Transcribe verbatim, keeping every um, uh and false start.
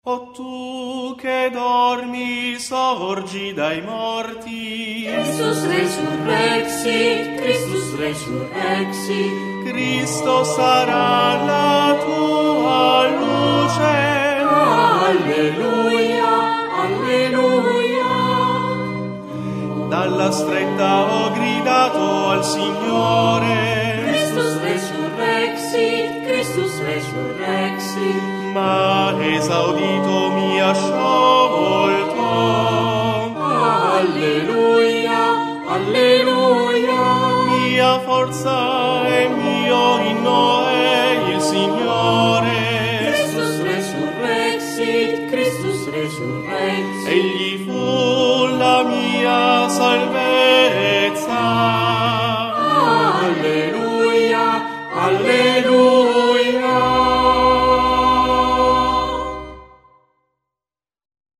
O tu che dormi, sorgi dai morti. Christus resurrexit, Christus resurrexit. Cristo sarà la tua luce. Alleluia, alleluia. Dalla stretta ho gridato al Signore. Christus resurrexit, Christus resurrexit. Ma esaudito mi ha sciolto. Alleluia, alleluia. Mia forza e mio inno è il Signore. Christus resurrexit, Christus resurrexit. Egli fu la mia salvezza. Alleluia.